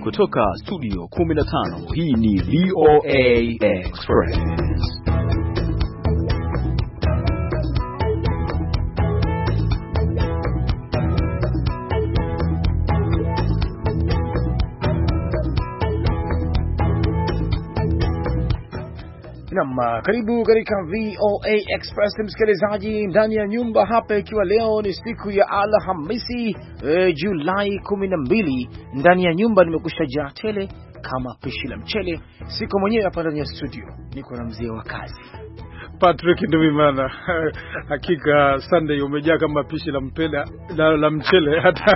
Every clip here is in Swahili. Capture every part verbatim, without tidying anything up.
Kutoka studio kumi na tano, hii ni V O A Express. Naam, karibu katika V O A Express msikilizaji, ndani ya nyumba hapa, ikiwa leo ni siku ya Alhamisi e, Julai kumi na mbili. Ndani ya nyumba nimekushajaa tele kama pishi la mchele. Siko mwenyewe hapa ndani ya studio, niko na mzee wa kazi Patrick Ndumimana. Hakika Sunday umejaa kama pishi la mpela la, la mchele hata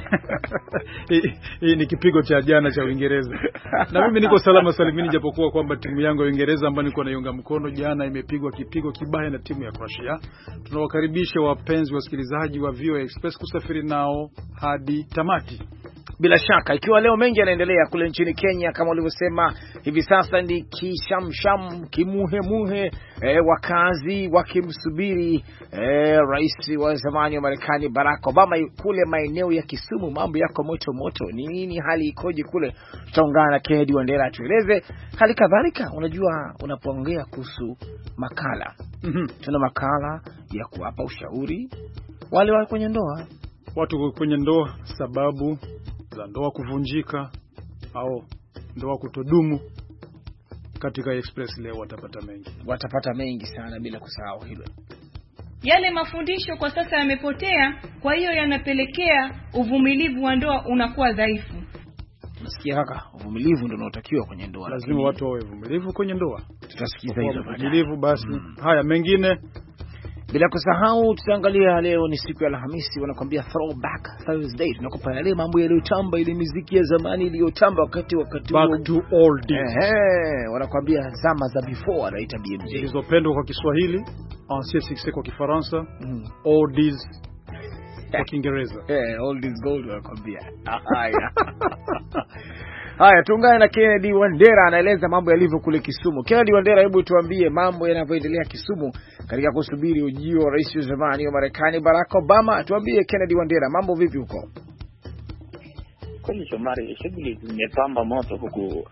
hii ni kipigo cha jana cha Uingereza. Na mimi niko salama salimini, japokuwa kwamba timu yangu ya Uingereza ambayo niko naiunga mkono jana imepigwa kipigo kibaya na timu ya Croatia. Tunawakaribisha wapenzi wasikilizaji wa V O A Express kusafiri nao hadi tamati. Bila shaka, ikiwa leo mengi yanaendelea kule nchini Kenya, kama ulivyosema, hivi sasa ni kishamsham kimuhemuhe, e, wakazi wakimsubiri e, rais wa zamani wa Marekani Barack Obama kule maeneo ya Kisumu. Mambo yako moto moto, ni nini, hali ikoje kule? Tutaungana na Kennedy Wandera atueleze. Hali kadhalika, unajua unapoongea kuhusu makala, mm-hmm. tuna makala ya kuwapa ushauri wale wale kwenye ndoa, watu kwenye ndoa, sababu za ndoa kuvunjika au ndoa kutodumu. Katika Express leo watapata mengi, watapata mengi sana, bila kusahau hilo. Yale mafundisho kwa sasa yamepotea, kwa hiyo yanapelekea uvumilivu wa ndoa unakuwa dhaifu. Nasikia kaka, uvumilivu ndio unaotakiwa kwenye ndoa. Lazima lakini watu wawe vumilivu kwenye ndoa. Tutasikiza hilo baadaye. Uvumilivu basi. Mm. Haya mengine bila kusahau tutaangalia leo ni siku ya Alhamisi, wanakuambia Throwback Thursday. Tunakupa yale mambo yaliyotamba, ile muziki ya zamani iliyotamba wakati wakati back to old days. Ehe, wanakuambia zama za before, anaita B M J. Zilizopendwa kwa Kiswahili, ancien succès kwa Kifaransa, mm. old days kwa Kiingereza. Eh, old is gold wanakuambia. Haya. Haya, tuungane na Kennedy Wandera, anaeleza mambo yalivyo kule Kisumu. Kennedy Wandera, hebu tuambie mambo yanavyoendelea Kisumu katika kusubiri ujio wa rais wa zamani wa Marekani Barack Obama. Tuambie Kennedy Wandera, mambo vipi huko? Kweli Shomari, shughuli zimepamba moto huku. Uh,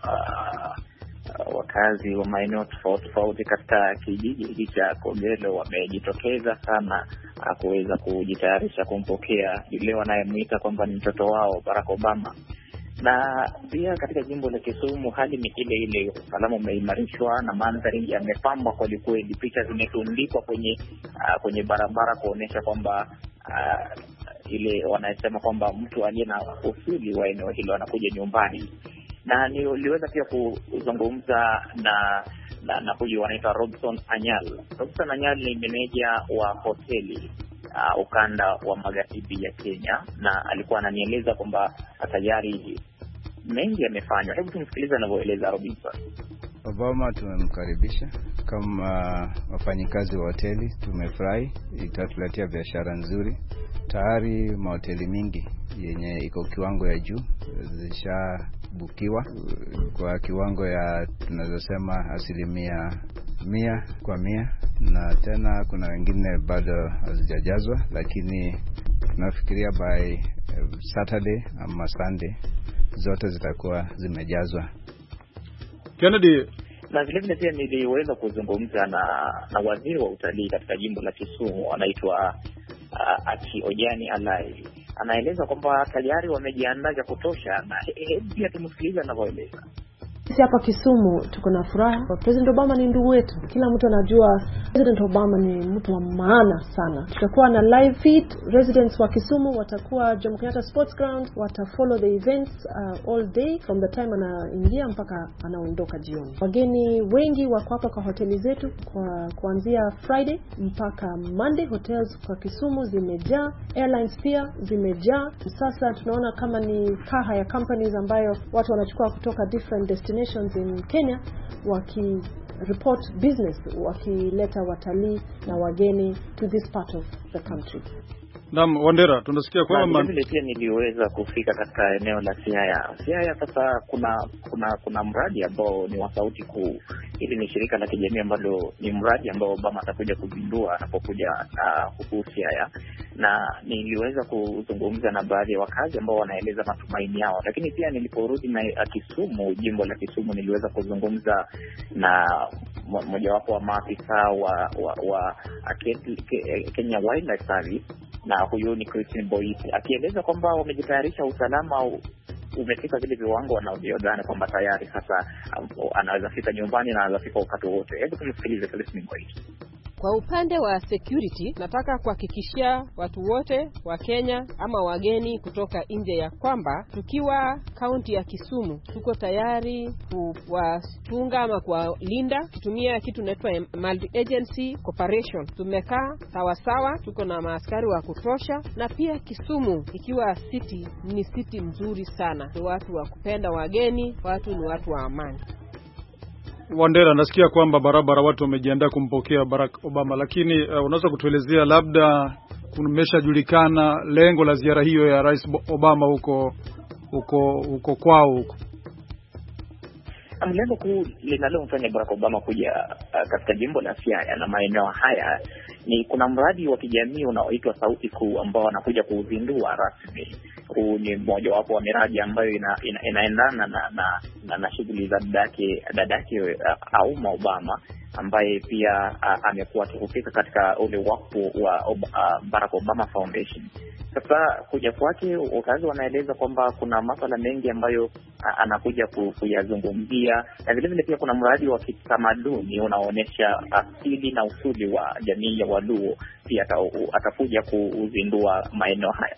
uh, wakazi wa maeneo tofauti tofauti katika kijiji hiki cha Kogelo wamejitokeza sana uh, kuweza kujitayarisha kumpokea yule wanayemuita kwamba ni mtoto wao Barack Obama. Na pia katika jimbo la Kisumu hali ni ile ile, usalama umeimarishwa na mandhari yamepambwa kwa kweli. Picha zimetundikwa kwenye uh, kwenye barabara kuonesha kwamba uh, ile wanasema kwamba mtu aliye na usuli wa eneo hilo anakuja nyumbani. Na niliweza pia kuzungumza na na, na huyu wanaitwa Robson Anyal. Robson Anyal ni meneja wa hoteli Uh, ukanda wa magharibi ya Kenya, na alikuwa ananieleza kwamba tayari mengi yamefanywa. Hebu tumsikilize anavyoeleza Robinson. Obama tumemkaribisha kama wafanyikazi wa hoteli, tumefurahi, itatuletea biashara nzuri. Tayari mahoteli mingi yenye iko kiwango ya juu zishabukiwa kwa kiwango ya tunazosema asilimia mia kwa mia, na tena kuna wengine bado hazijajazwa, lakini tunafikiria by uh, Saturday ama Sunday zote zitakuwa zimejazwa. Kennedy, na vile vile pia niliweza kuzungumza na na waziri wa utalii katika jimbo la Kisumu, anaitwa uh, Ati Ojani Alai. Anaeleza kwamba tayari wamejiandaa ya kutosha, na hebu pia tumsikilize anavyoeleza. Sisi hapa Kisumu tuko na furaha. President Obama ni ndugu wetu. Kila mtu anajua President Obama ni mtu wa maana sana. Tutakuwa na live feed. Residents wa Kisumu watakuwa Jomo Kenyatta Sports Ground, watafollow the events uh, all day from the time anaingia mpaka anaondoka jioni. Wageni wengi wako hapa kwa hoteli zetu kwa kuanzia Friday mpaka Monday. Hotels kwa Kisumu zimejaa, airlines pia zimejaa. Sasa tunaona kama ni kaha ya companies ambayo watu wanachukua kutoka different destinations in Kenya waki report business, wakileta watalii na wageni to this part of the country. Naam, Wandera, tunasikia kwamba vile pia niliweza kufika katika eneo la Siaya. Siaya sasa kuna kuna kuna mradi ambao ni wa Sauti Kuu. Hili ni shirika la kijamii ambalo ni mradi ambao Obama atakuja kuzindua anapokuja uh, huku Siaya, na niliweza kuzungumza na baadhi ya wakazi ambao wanaeleza matumaini yao. Lakini pia niliporudi na Kisumu, jimbo la Kisumu, niliweza kuzungumza na mojawapo wa maafisa wa wa, wa Kenya Wildlife Service, na huyu ni Christine Boiti, akieleza kwamba wamejitayarisha, usalama umefika vile viwango wanavyodhani kwamba tayari sasa um, anaweza fika nyumbani na anaweza fika wakati wote. Hebu tumsikilize Christine Boiti. Kwa upande wa security, nataka kuhakikishia watu wote wa Kenya ama wageni kutoka nje ya kwamba tukiwa kaunti ya Kisumu tuko tayari kuwatunga ama kuwalinda kutumia kitu inaitwa multi agency cooperation. Tumekaa sawa sawa, tuko na maaskari wa kutosha, na pia Kisumu ikiwa city ni city mzuri sana. Ni watu wa kupenda wageni, watu ni watu wa amani. Wandera, nasikia kwamba barabara watu wamejiandaa kumpokea Barack Obama, lakini uh, unaweza kutuelezea labda kumeshajulikana lengo la ziara hiyo ya Rais Obama huko huko huko kwao huko? Lengo kuu linalomfanya Barack Obama kuja uh, katika jimbo la Siaya na maeneo haya ni kuna mradi wa kijamii unaoitwa Sauti Kuu ambao anakuja kuuzindua rasmi. Huu ni mmoja wapo wa miradi ambayo ina, ina, inaendana na na, na, na shughuli za dadake dadake uh, Auma Obama, ambaye pia uh, amekuwa akihusika katika ule wakfu wa uh, Barack Obama Foundation. Sasa kuja kwake, wakazi wanaeleza kwamba kuna masuala mengi ambayo uh, anakuja kuyazungumzia, na vile vile pia kuna mradi wa kitamaduni unaoonyesha asili na usuli wa jamii ya Waluo, pia atakuja kuzindua maeneo haya.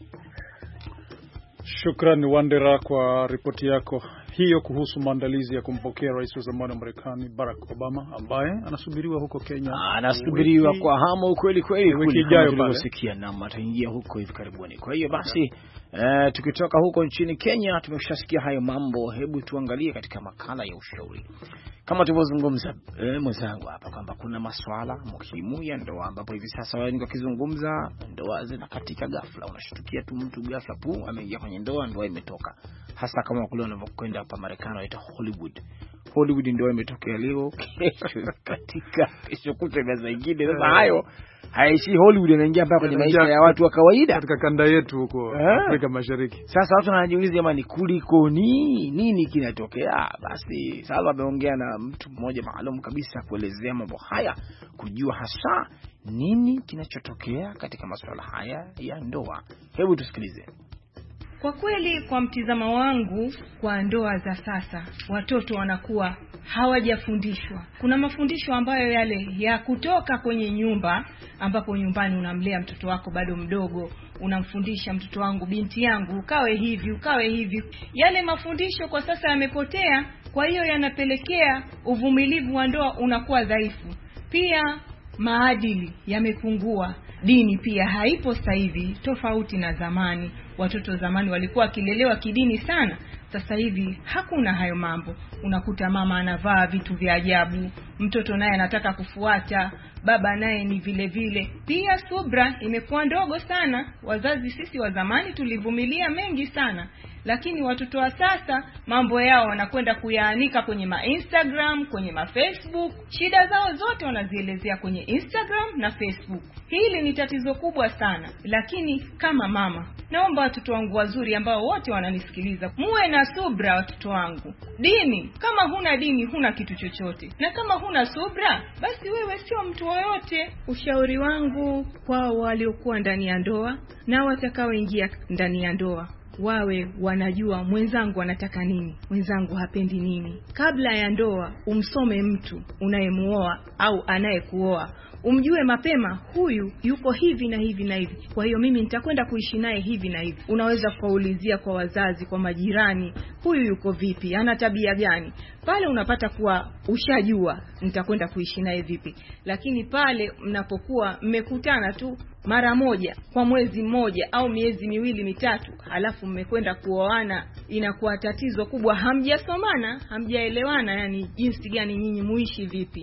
Shukrani Wandera kwa ripoti yako hiyo kuhusu maandalizi ya kumpokea rais wa zamani wa Marekani Barack Obama ambaye anasubiriwa huko Kenya. Anasubiriwa wiki, kwa hamu kweli kweli, wiki ijayo tunasikia na mataingia huko hivi karibuni. Kwa hiyo basi eh, tukitoka huko nchini Kenya tumeshasikia hayo mambo, hebu tuangalie katika makala ya ushauri. Kama tulivyozungumza eh, mwenzangu hapa kwamba kuna masuala muhimu ya ndoa ambapo hivi sasa wengi wakizungumza ndoa zinakatika ghafla. Unashtukia tu mtu ghafla pu ameingia kwenye ndoa, ndoa imetoka. Hasa kama kule unavyokwenda hapa Marekani waita Hollywood. Hollywood ndoa imetokea leo, kesho katika, kesho kutwa meza nyingine. Sasa hayo haishi Hollywood, inaingia mpaka kwenye maisha ya watu wa kawaida katika kanda yetu huko Afrika Mashariki. Sasa watu wanajiuliza jamani, kuliko ni nini kinatokea? Basi Salwa ameongea na mtu mmoja maalum kabisa kuelezea mambo haya, kujua hasa nini kinachotokea katika masuala haya ya ndoa. Hebu tusikilize. Kwa kweli, kwa mtizamo wangu, kwa ndoa za sasa watoto wanakuwa hawajafundishwa. Kuna mafundisho ambayo yale ya kutoka kwenye nyumba, ambapo nyumbani unamlea mtoto wako bado mdogo, unamfundisha mtoto wangu, binti yangu, ukawe hivi, ukawe hivi. Yale mafundisho kwa sasa yamepotea, kwa hiyo yanapelekea uvumilivu wa ndoa unakuwa dhaifu. Pia maadili yamepungua. Dini pia haipo sasa hivi, tofauti na zamani. Watoto zamani walikuwa kilelewa kidini sana. Sasa hivi hakuna hayo mambo. Unakuta mama anavaa vitu vya ajabu, mtoto naye anataka kufuata, baba naye ni vile vile. Pia subra imekuwa ndogo sana. Wazazi sisi wa zamani tulivumilia mengi sana, lakini watoto wa sasa mambo yao wanakwenda kuyaanika kwenye ma Instagram, kwenye ma Facebook. Shida zao zote wanazielezea kwenye Instagram na Facebook. Hili ni tatizo kubwa sana. Lakini kama mama, naomba watoto wangu wazuri ambao wote wananisikiliza, muwe na subra watoto wangu. Dini, kama huna dini huna kitu chochote. Na kama huna subra, basi wewe sio mtu yoyote. Ushauri wangu kwa waliokuwa ndani ya ndoa na watakaoingia ndani ya ndoa, wawe wanajua mwenzangu anataka nini, mwenzangu hapendi nini. Kabla ya ndoa umsome mtu unayemuoa au anayekuoa, umjue mapema, huyu yuko hivi na hivi na hivi, kwa hiyo mimi nitakwenda kuishi naye hivi na hivi. Unaweza kuulizia kwa wazazi, kwa majirani, huyu yuko vipi, ana tabia gani. Pale unapata kuwa ushajua nitakwenda kuishi naye vipi. Lakini pale mnapokuwa mmekutana tu mara moja kwa mwezi mmoja au miezi miwili mitatu, halafu mmekwenda kuoana, inakuwa tatizo kubwa. Hamjasomana, hamjaelewana, yani jinsi gani nyinyi muishi vipi.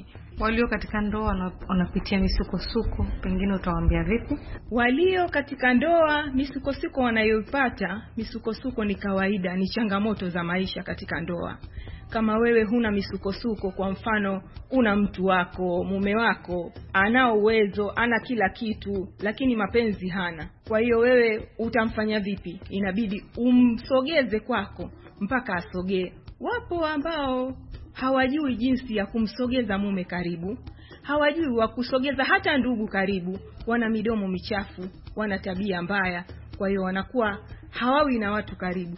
Walio katika ndoa wanapitia misukosuko, pengine utawaambia vipi? Walio katika ndoa, misukosuko wanayoipata, misukosuko ni kawaida, ni changamoto za maisha katika ndoa. Kama wewe huna misukosuko, kwa mfano una mtu wako, mume wako, ana uwezo, ana kila kitu, lakini mapenzi hana. Kwa hiyo wewe utamfanya vipi? Inabidi umsogeze kwako mpaka asogee. Wapo ambao hawajui jinsi ya kumsogeza mume karibu, hawajui wa kusogeza hata ndugu karibu, wana midomo michafu, wana tabia mbaya, kwa hiyo wanakuwa hawawi na watu karibu.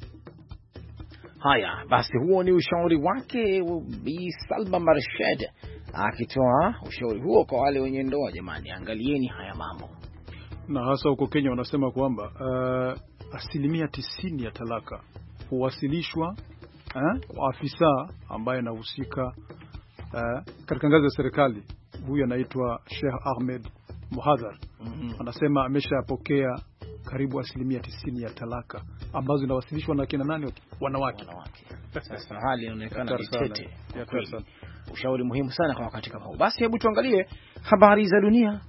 Haya, basi huo ni ushauri wake Bi Salma Marshed akitoa ushauri huo kwa wale wenye ndoa. Jamani, angalieni haya mambo. Na hasa huko Kenya wanasema kwamba uh, asilimia tisini ya talaka huwasilishwa eh, kwa afisa ambaye anahusika uh, katika ngazi ya serikali. Huyu anaitwa Sheikh Ahmed Muhadhar. Mm-hmm. Anasema ameshapokea karibu asilimia tisini ya talaka ambazo zinawasilishwa na kina nani? Wanawake. Wanawake. Sasa hali inaonekana tete. Ushauri muhimu sana kwa wakati kama huu. Basi hebu tuangalie habari za dunia.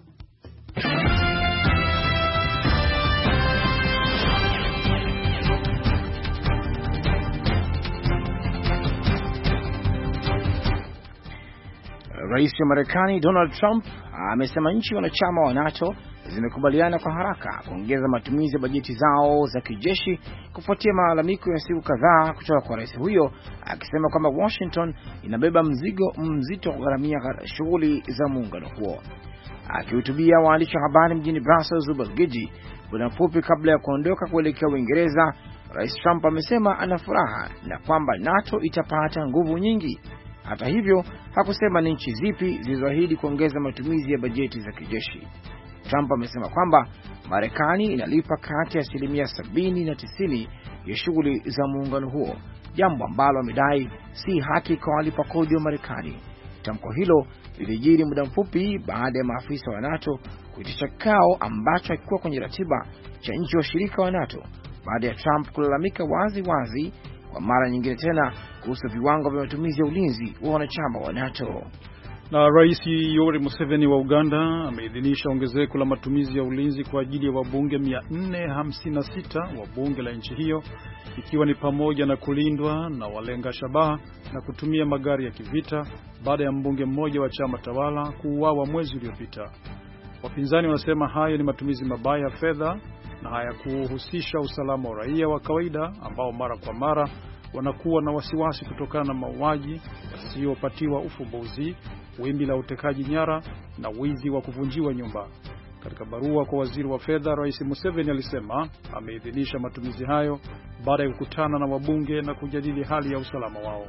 Rais wa Marekani Donald Trump amesema nchi wanachama wa NATO zimekubaliana kwa haraka kuongeza matumizi ya bajeti zao za kijeshi kufuatia malalamiko ya siku kadhaa kutoka kwa rais huyo, akisema kwamba Washington inabeba mzigo mzito kugharamia shughuli za muungano huo. Akihutubia waandishi wa habari mjini Brussels, Ubelgiji, muda mfupi kabla ya kuondoka kuelekea Uingereza, Rais Trump amesema ana furaha na kwamba NATO itapata nguvu nyingi. Hata hivyo, hakusema ni nchi zipi zilizoahidi kuongeza matumizi ya bajeti za kijeshi. Trump amesema kwamba Marekani inalipa kati ya asilimia sabini na tisini ya shughuli za muungano huo, jambo ambalo amedai si haki kwa walipa kodi wa Marekani. Tamko hilo lilijiri muda mfupi baada ya maafisa wa NATO kuitisha kikao ambacho hakikuwa kwenye ratiba cha nchi washirika wa NATO, baada ya Trump kulalamika wazi wazi kwa mara nyingine tena kuhusu viwango vya matumizi ya ulinzi wa wanachama wa NATO. Na Rais Yoweri Museveni wa Uganda ameidhinisha ongezeko la matumizi ya ulinzi kwa ajili ya wabunge mia nne hamsini na sita wa bunge la nchi hiyo, ikiwa ni pamoja na kulindwa na walenga shabaha na kutumia magari ya kivita baada ya mbunge mmoja wa chama tawala kuuawa mwezi uliopita. Wapinzani wanasema hayo ni matumizi mabaya ya fedha na hayakuhusisha usalama wa raia wa kawaida ambao mara kwa mara wanakuwa na wasiwasi kutokana na mauaji yasiyopatiwa ufumbuzi, wimbi la utekaji nyara na wizi wa kuvunjiwa nyumba. Katika barua kwa waziri wa fedha, Rais Museveni alisema ameidhinisha matumizi hayo baada ya kukutana na wabunge na kujadili hali ya usalama wao.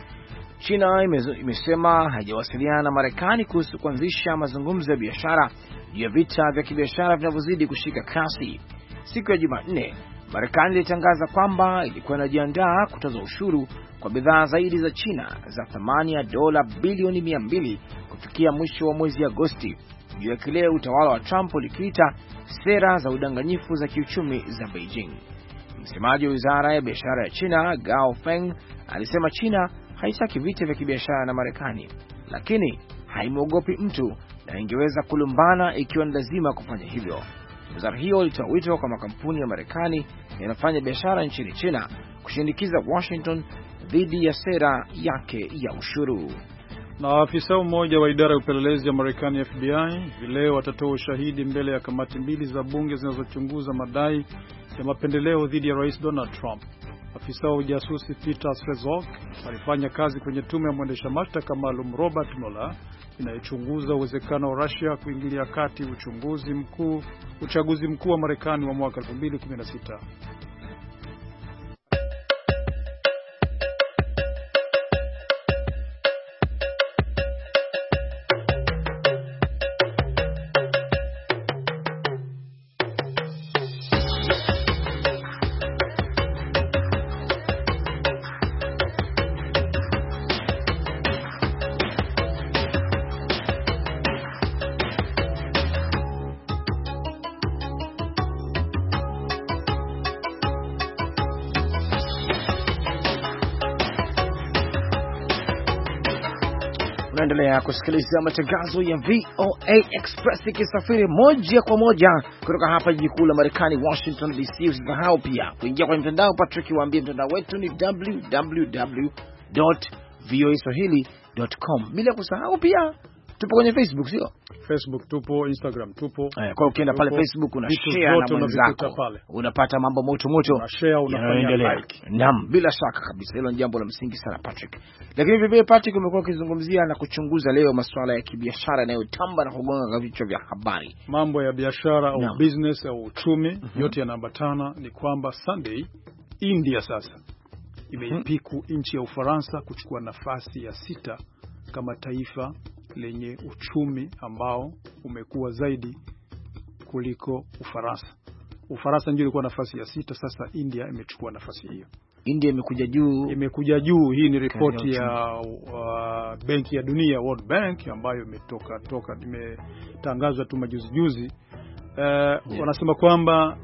China imesema haijawasiliana na Marekani kuhusu kuanzisha mazungumzo ya biashara juu ya vita vya kibiashara vinavyozidi kushika kasi. Siku ya Jumanne, Marekani ilitangaza kwamba ilikuwa inajiandaa kutoza ushuru kwa bidhaa zaidi za China za thamani ya dola bilioni mia mbili kufikia mwisho wa mwezi Agosti, juu ya kile utawala wa Trump ulikiita sera za udanganyifu za kiuchumi za Beijing. Msemaji wa Wizara ya Biashara ya China, Gao Feng, alisema China haitaki vita vya kibiashara na Marekani, lakini haimwogopi mtu na ingeweza kulumbana ikiwa ni lazima kufanya hivyo. Wizara hiyo ilitoa wito kwa makampuni ya Marekani yanayofanya biashara nchini China kushinikiza Washington dhidi ya sera yake ya ushuru. Na afisa mmoja wa idara ya upelelezi ya Marekani F B I leo atatoa ushahidi mbele ya kamati mbili za bunge zinazochunguza madai ya mapendeleo dhidi ya Rais Donald Trump. Afisa wa ujasusi Peter Strzok alifanya kazi kwenye tume ya mwendesha mashtaka maalum Robert Mueller inayochunguza uwezekano wa Russia kuingilia kati uchunguzi mkuu uchaguzi mkuu wa Marekani wa mwaka elfu mbili kumi na sita. Unaendelea kusikiliza matangazo ya V O A Express ikisafiri moja kwa moja kutoka hapa jiji kuu la Marekani, Washington D C. Usisahau pia kuingia kwenye mtandao. Patrick, waambie mtandao wetu ni w w w dot v o a swahili dot com. Bila kusahau pia tupo kwenye Facebook, sio? Facebook tupo, Instagram tupo. Eh, kwa ukienda pale Facebook una share na mwenzako, unapata mambo moto moto, una share, unafanya like. Naam, bila shaka kabisa, hilo ni jambo la msingi sana Patrick. Lakini vivyo Patrick, umekuwa ukizungumzia na kuchunguza leo masuala ya kibiashara yanayotamba na kugonga vichwa vya habari. Mambo ya biashara au Naam. business au uchumi, mm-hmm. yote yanaambatana. Ni kwamba Sunday India sasa imeipiku mm-hmm. nchi ya Ufaransa kuchukua nafasi ya sita kama taifa lenye uchumi ambao umekuwa zaidi kuliko Ufaransa. Ufaransa ndio ilikuwa nafasi ya sita, sasa India imechukua nafasi hiyo. India imekuja juu, imekuja juu. Hii ni ripoti ya uh, Benki ya Dunia, World Bank, ambayo imetoka toka imetangazwa tu majuzi juzi. Uh, yeah. Wanasema kwamba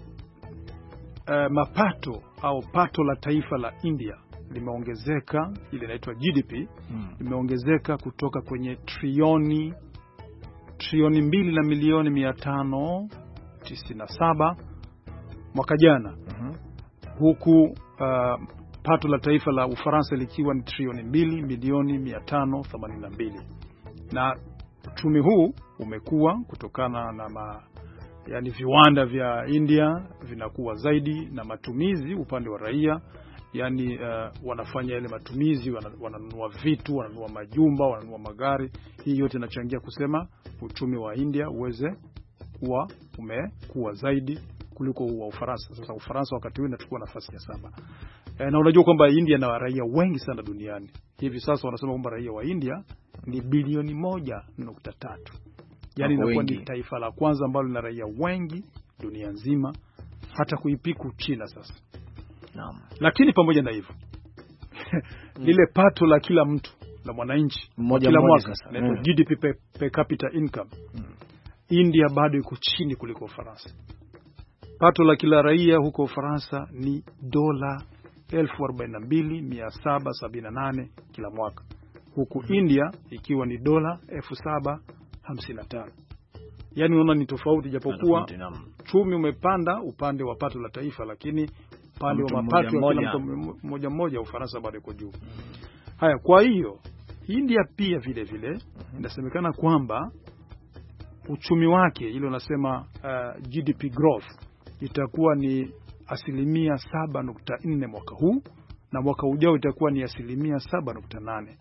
uh, mapato au pato la taifa la India limeongezeka, ile inaitwa G D P, hmm. limeongezeka kutoka kwenye trilioni trilioni mbili na milioni mia tano tisini na saba mwaka jana, uh-huh. huku uh, pato la taifa la Ufaransa likiwa ni trilioni mbili milioni mia tano themanini na mbili. Na uchumi huu umekuwa kutokana na ma, yani viwanda vya India vinakuwa zaidi na matumizi upande wa raia. Yani uh, wanafanya ile matumizi, wananunua vitu, wananunua majumba, wananunua magari. Hii yote inachangia kusema uchumi wa India uweze kuwa umekuwa zaidi kuliko wa Ufaransa. Sasa Ufaransa wakati huu inachukua nafasi ya saba. E, na unajua kwamba India na raia wengi sana duniani. Hivi sasa wanasema kwamba raia wa India ni bilioni moja nukta tatu. Yani inakuwa ni taifa la kwanza ambalo lina raia wengi dunia nzima, hata kuipiku China sasa. Naam. Lakini pamoja na hivyo lile pato la kila mtu la mwananchi kila mwaka na mm. G D P per, per capita income mm. India bado iko chini kuliko Ufaransa. Pato la kila raia huko Ufaransa ni dola elfu arobaini na mbili mia saba sabini na nane kila mwaka, huku mm. India ikiwa ni dola elfu saba hamsini na tano. Yani unaona ni tofauti, japokuwa chumi umepanda upande wa pato la taifa, lakini pale wa mapato ya kila mtu mmoja mmoja Ufaransa bado iko juu. Haya, kwa hiyo India pia vile vile inasemekana kwamba uchumi wake ile unasema uh, G D P growth itakuwa ni asilimia saba nukta nne mwaka huu, na mwaka ujao itakuwa ni asilimia saba nukta nane.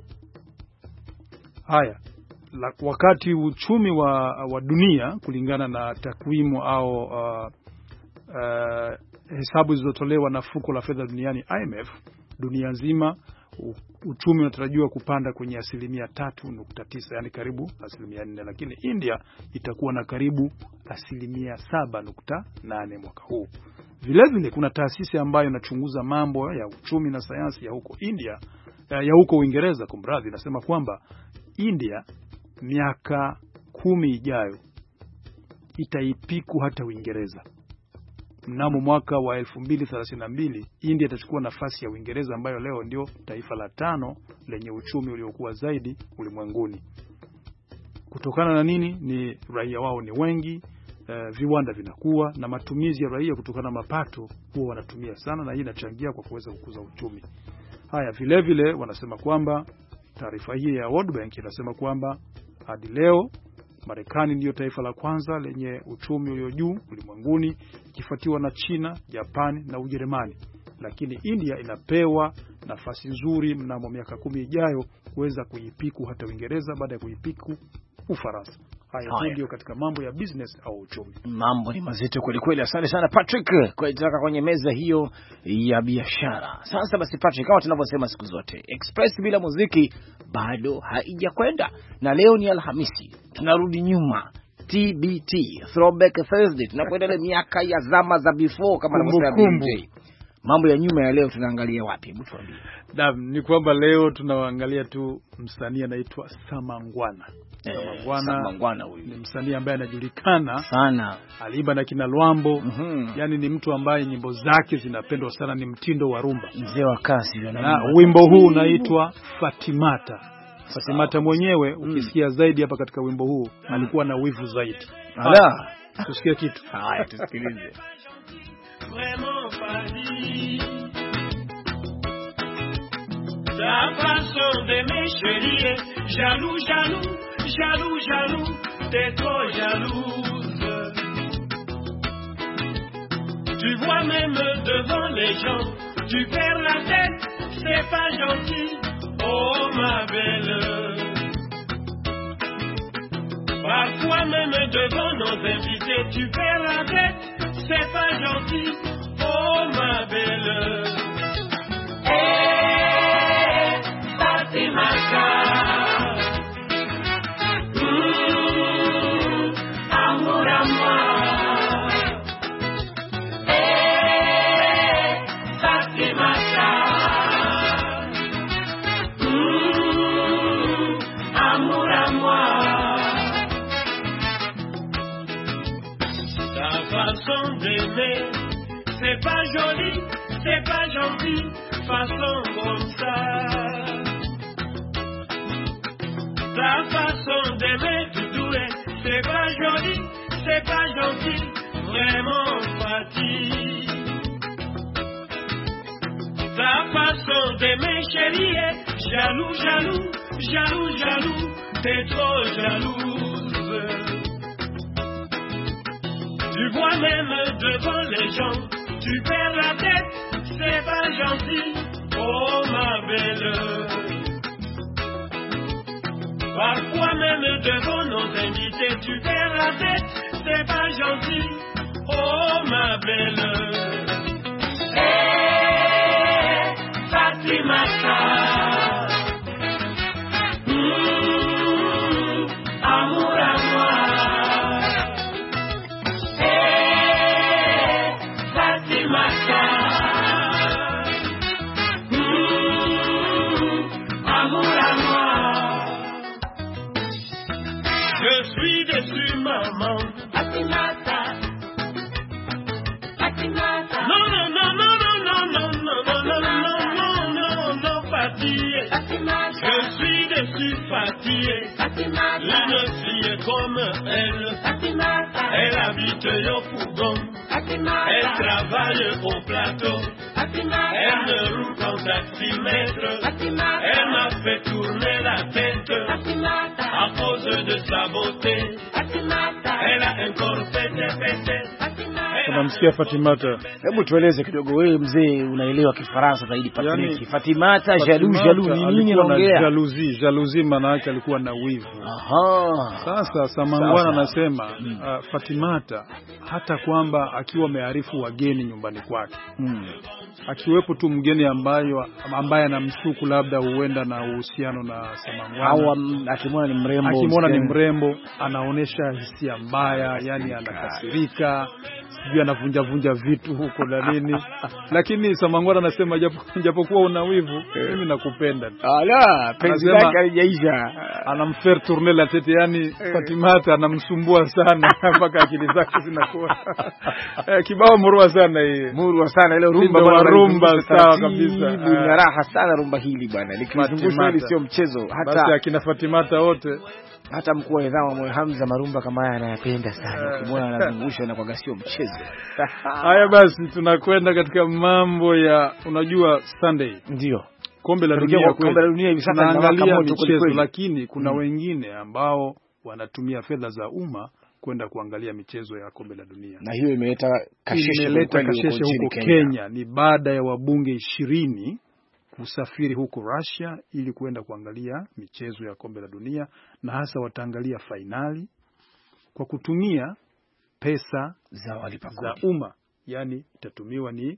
Haya, la, wakati uchumi wa, wa dunia kulingana na takwimu au uh, uh, hesabu zilizotolewa na fuko la fedha duniani I M F, dunia nzima uchumi unatarajiwa kupanda kwenye asilimia tatu nukta tisa, yani karibu asilimia nne, lakini India itakuwa na karibu asilimia saba nukta nane mwaka huu. Vile vile kuna taasisi ambayo inachunguza mambo ya uchumi na sayansi ya huko India, ya huko Uingereza kumradhi, inasema kwamba India miaka kumi ijayo itaipiku hata Uingereza. Mnamo mwaka wa elfu mbili thelathini na mbili India itachukua nafasi ya Uingereza ambayo leo ndio taifa la tano lenye uchumi uliokuwa zaidi ulimwenguni. Kutokana na nini? Ni raia wao ni wengi, uh, viwanda vinakuwa na matumizi ya raia kutokana na mapato huwa wanatumia sana, na hii inachangia kwa kuweza kukuza uchumi. Haya, vile vile wanasema kwamba taarifa hii ya World Bank inasema kwamba hadi leo Marekani ndiyo taifa la kwanza lenye uchumi ulio juu ulimwenguni, ikifuatiwa na China, Japani na Ujerumani. Lakini India inapewa nafasi nzuri mnamo miaka kumi ijayo kuweza kuipiku hata Uingereza baada ya kuipiku Ufaransa. Haya ndio katika mambo ya business au uchumi. Mambo ni mazito kweli kweli. Asante sana Patrick kwa kutoka kwenye meza hiyo ya biashara. Sasa basi Patrick, kama tunavyosema siku zote, Express bila muziki bado haijakwenda. Na leo ni Alhamisi, tunarudi nyuma. T B T, Throwback Thursday. Tunakwenda ile miaka ya zama za before kama anavyosema B J. Mambo ya nyuma ya leo tunaangalia wapi? Hebu tuambie. Naam, ni kwamba leo tunaangalia tu msanii anaitwa Samangwana. Eh, Samangwana, Samangwana huyu ni msanii ambaye anajulikana sana. Aliimba na kina Lwambo. Mm-hmm. Yaani ni mtu ambaye nyimbo zake zinapendwa sana, ni mtindo wa rumba. Mzee wa kasi. Na wimbo huu unaitwa Fatimata. Fatimata mwenyewe ukisikia zaidi hapa katika wimbo huu alikuwa na wivu zaidi. Ala, tusikie kitu. Haya, tusikilize. Ta façon d'aimer chérie, jaloux, jaloux, jaloux, jaloux, t'es trop jalouse. Tu vois même devant les gens, tu perds la tête, c'est pas gentil, oh ma belle. Parfois même devant nos invités, tu perds la tête, c'est pas gentil, oh ma belle. Hey, Fatimata, mmh, amour à moi. Hey, Fatimata, mmh, amour à moi. Ta façon d'aimer, c'est pas joli, c'est pas gentil, façon comme ça. Ta façon d'aimer tout doué, c'est pas joli, c'est pas gentil, vraiment Fati. Ta façon d'aimer chérie, jaloux, jaloux, jaloux, jaloux, t'es trop jalouse. Tu vois même devant les gens, tu perds la tête, c'est pas gentil, oh ma belle. Parfois même devant nos invités, tu perds la tête, c'est pas gentil, oh ma belle. Hey, Fatimata, mmh, amour à moi. Je suis déçu, maman. Fatimata, Fatimata. Non, non, non, non, non, non, non, non, non, non, non, non, non, Fatimata. Fatimata. Je suis déçu, Fatimata. Fatimata. Une fille comme elle. Fatimata. Elle habite au fourgon. Fatimata. Elle travaille au plateau. Fatimata. Elle ne roule qu'en taximètre. Fatimata. Elle m'a fait tourner la tête. Fatimata. À cause de sa beauté. Fatimata. Elle a un corps pété pété. Tunamsikia Fatimata. Hebu tueleze kidogo wewe mzee unaelewa Kifaransa zaidi Patrick. Yani, Fatimata jalou jalou ni nini anaongea? Jalousie, jalousie maana yake alikuwa na wivu. Aha. Sasa Samangwana anasema mm. uh, Fatimata hata kwamba akiwa amearifu wageni nyumbani kwake. Mm. Akiwepo tu mgeni ambayo ambaye anamshuku labda huenda na uhusiano na Samangwana. Au akimwona ni mrembo. Akimwona ni mrembo anaonesha hisia mbaya, yani anakasirika. Sijui anavunja vunja vitu huko na nini. Lakini Samangwana anasema japo japokuwa una wivu, mimi nakupenda. Ala, penzi lake halijaisha. Anamfaire tourner la tete, yani Fatimata anamsumbua sana mpaka akili zake zinakuwa kibao murua sana hii. Murua sana ile rumba bwana, rumba sawa kabisa. Ni raha sana rumba hili bwana. Likizungusha hili sio mchezo. Hata basi akina Fatimata wote, hata mkuu wa idhaa Moyo Hamza marumba kama haya anayapenda sana. Ukimwona anazungusha na kwa sio mchezo. Haya basi tunakwenda katika mambo ya unajua Sunday. Ndio. Kombe la dunia, kombe la dunia hivi sasa tunaangalia michezo, lakini kuna mm. wengine ambao wanatumia fedha za umma kwenda kuangalia michezo ya kombe la dunia. Na hiyo imeleta kasheshe huko Kenya. Kenya. Ni baada ya wabunge ishirini kusafiri huko Russia ili kwenda kuangalia michezo ya kombe la dunia, na hasa wataangalia finali kwa kutumia pesa za walipa za umma. Yani itatumiwa ni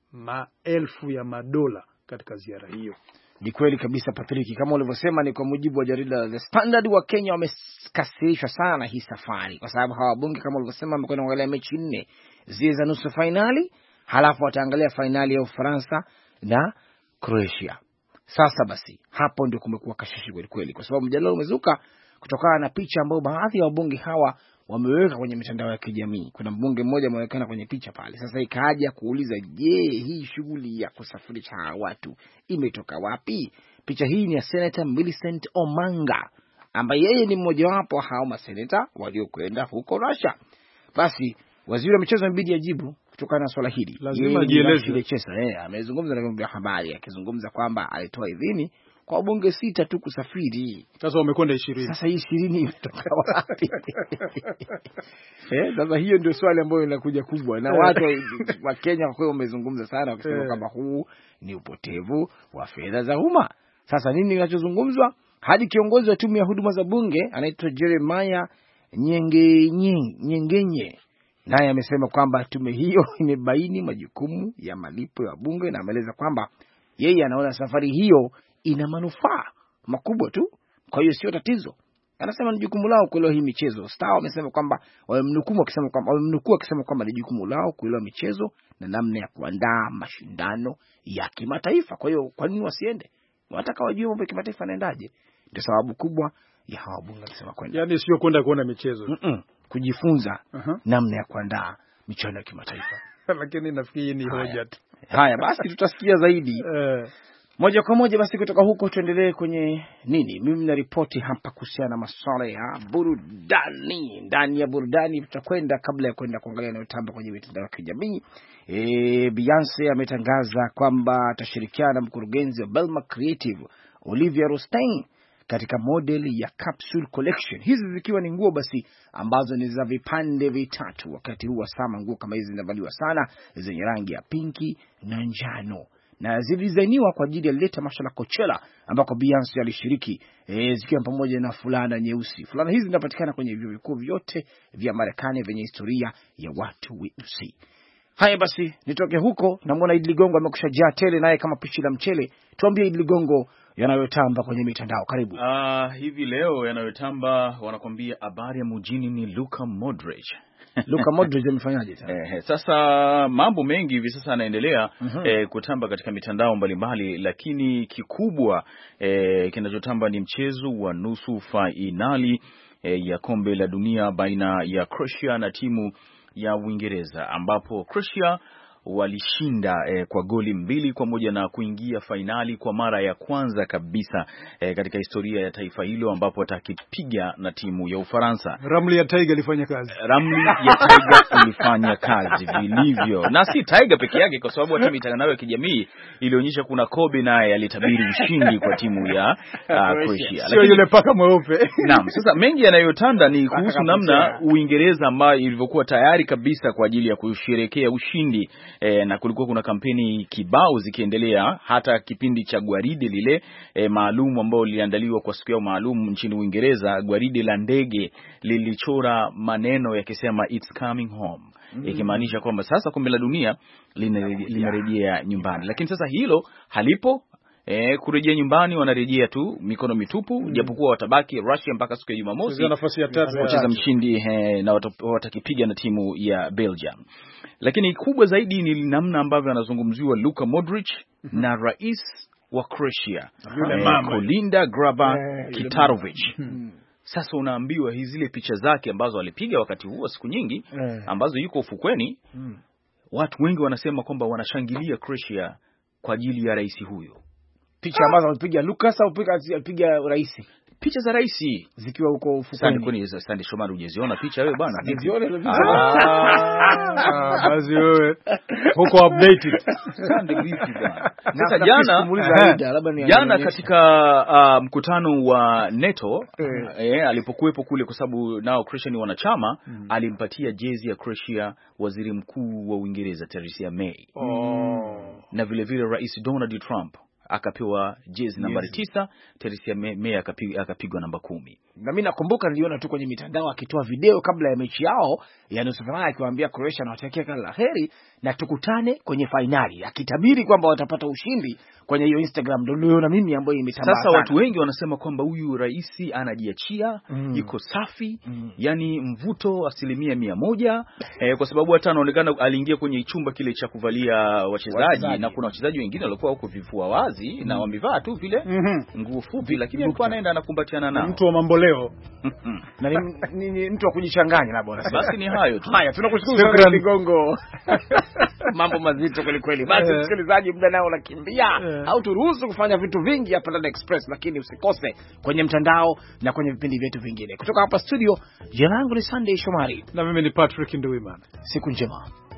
maelfu ya madola katika ziara hiyo. Ni kweli kabisa Patrick, kama ulivyosema ni kwa mujibu wa jarida The Standard. Wa Kenya wamekasirishwa sana na hii safari kwa sababu hawa bunge kama ulivyosema wamekwenda kuangalia mechi nne zile za nusu finali, halafu wataangalia finali ya Ufaransa na Croatia. Sasa basi hapo ndio kumekuwa kashishi kweli kweli, kwa sababu mjadala umezuka kutokana na picha ambayo baadhi ya wabunge hawa wameweka kwenye mitandao ya kijamii. Kuna mbunge mmoja ameonekana kwenye picha pale. Sasa ikaja kuuliza, je, hii shughuli ya kusafirisha watu imetoka wapi? Picha hii ni ya Senator Millicent Omanga ambaye yeye ni mmoja wapo hao maseneta waliokwenda huko Russia. Basi waziri wa michezo inabidi ajibu kutokana na swala hili. Lazima ajieleze. Eh, amezungumza na vyombo vya habari akizungumza kwamba alitoa idhini kwa wabunge sita tu kusafiri. Sasa wamekwenda ishirini. Sasa hii ishirini imetoka wapi? Eh, sasa hiyo ndio swali ambalo linakuja kubwa. Na watu wa Kenya kwa kweli wamezungumza sana wakisema kwamba huu ni upotevu wa fedha za umma. Sasa nini kinachozungumzwa? Hadi kiongozi wa tume ya huduma za bunge anaitwa Jeremiah Nyenge Nyengenye naye amesema kwamba tume hiyo imebaini majukumu ya malipo ya bunge, na ameeleza kwamba yeye anaona safari hiyo ina manufaa makubwa tu, kwa hiyo sio tatizo. Anasema ni jukumu lao kuelewa hii michezo. Star wamesema kwamba wamemnukuu wakisema kwamba wamemnukuu akisema kwamba ni jukumu lao kuelewa michezo na namna ya kuandaa mashindano ya kimataifa. Kwa hiyo kwa nini wasiende? Wanataka wajue mambo ya kimataifa yanaendaje. Ndio sababu kubwa ya hawa bunge kusema kwenda. Yaani sio kwenda kuona michezo. Mm -mm. Kujifunza uh-huh. namna ya kuandaa michuano ya kimataifa. Lakini nafikiri ni hoja tu. Haya basi tutasikia zaidi. Eh. Moja kwa moja basi kutoka huko tuendelee kwenye nini? Mimi na ripoti hapa kuhusiana na masuala ya burudani. Ndani ya burudani tutakwenda, kabla ya kwenda kuangalia yanayotamba kwenye mitandao ya kijamii. Eh, Beyonce ametangaza kwamba atashirikiana na mkurugenzi wa Belma Creative Olivia Rostein katika model ya capsule collection. Hizi zikiwa ni nguo basi ambazo ni za vipande vitatu. Wakati huu wa sama nguo kama hizi zinavaliwa sana, zenye rangi ya pinki na njano, na zilidizainiwa kwa ajili ya leta mashala Coachella ambako Beyonce alishiriki, e, zikiwa pamoja na fulana nyeusi. Fulana hizi zinapatikana kwenye vyuo vikuu vyote vya Marekani vyenye historia ya watu weusi. Haya basi nitoke huko, na muona Idi Ligongo amekushajaa tele naye kama pishi la mchele. Tuambie Idi Ligongo yanayotamba kwenye mitandao. Karibu. Ah, uh, hivi leo yanayotamba wanakuambia habari ya mjini ni Luka Modric. Luka Modric amefanyaje sasa? Eh, sasa mambo mengi hivi sasa yanaendelea uh-huh. eh, kutamba katika mitandao mbalimbali, lakini kikubwa eh, kinachotamba ni mchezo wa nusu fainali eh, ya kombe la dunia baina ya Croatia na timu ya Uingereza, ambapo Croatia walishinda eh, kwa goli mbili kwa moja na kuingia fainali kwa mara ya kwanza kabisa eh, katika historia ya taifa hilo, ambapo watakipiga na timu ya Ufaransa. Ramli ya Tiger ilifanya kazi. Ramli ya Tiger ilifanya kazi vilivyo. Na si Tiger peke yake, kwa sababu hata mitandao ya kijamii ilionyesha kuna Kobe naye alitabiri ushindi kwa timu ya uh, Croatia. Sio yule paka mweupe. Naam, sasa mengi yanayotanda ni kuhusu namna Uingereza ambayo ilivyokuwa tayari kabisa kwa ajili ya kusherehekea ushindi. E, na kulikuwa kuna kampeni kibao zikiendelea, hata kipindi cha gwaride lile e, maalum ambao liliandaliwa kwa siku yao maalum nchini Uingereza. Gwaride la ndege lilichora maneno yakisema it's coming home, mm. ikimaanisha kwamba sasa kombe la dunia linarejea nyumbani. Lakini sasa hilo halipo. E, kurejea nyumbani wanarejea tu mikono mitupu, mm. japokuwa watabaki Russia mpaka siku ya Jumamosi nafasi ya tatu wacheza mshindi he, na watakipiga na timu ya Belgium. Lakini kubwa zaidi ni namna ambavyo anazungumziwa Luka Modric mm-hmm. na rais wa Croatia eh, Kolinda Grabar-Kitarovic. Mm-hmm. Sasa unaambiwa hizi zile picha zake ambazo alipiga wakati huo siku nyingi ambazo yuko ufukweni, mm. watu wengi wanasema kwamba wanashangilia Croatia kwa ajili ya rais huyo. Picha ambazo alipiga Lucas au alipiga rais? Picha za rais zikiwa huko ufukweni. Sasa kwani Sande Shomari hujaziona picha wewe bwana? Nizione ile picha. Ah, basi wewe huko updated. Sande vipi bwana? Sasa jana jana katika uh, mkutano wa NATO eh, alipokuwepo kule, kwa sababu nao Croatia ni wanachama, mm. alimpatia jezi ya Croatia waziri mkuu wa Uingereza Theresa May. Oh. Na vile vile Rais Donald Trump akapewa jezi nambari yes. tisa, Theresa May akapigwa akapigwa namba kumi. Na mimi nakumbuka niliona tu kwenye mitandao akitoa video kabla ya mechi yao ya nusu fainali akiwaambia Croatia na watakia kila laheri na tukutane kwenye fainali, akitabiri kwamba watapata ushindi kwenye hiyo Instagram. Ndio niliona mimi ambayo imetambaa. Sasa watu wengi wanasema kwamba huyu rais anajiachia, mm. yuko safi, mm. yani mvuto asilimia mia moja eh, kwa sababu hata anaonekana aliingia kwenye chumba kile cha kuvalia wachezaji, na kuna wachezaji wengine walikuwa huko vifua wazi. wazi mm. na wamevaa tu vile mm -hmm. nguo fupi, lakini alikuwa anaenda anakumbatiana nao. Mtu wa mamboleo na ni, ni, ni mtu wa kujichanganya na bwana. Basi ni hayo tu. Haya, tunakushukuru sana Ligongo. Mambo mazito kweli kweli. Basi msikilizaji, muda nao unakimbia. Au turuhusu kufanya vitu vingi hapa ndani Express, lakini usikose kwenye mtandao na kwenye vipindi vyetu vingine. Kutoka hapa studio, jina langu ni Sunday Shomari na mimi ni Patrick Nduwimana. Siku njema.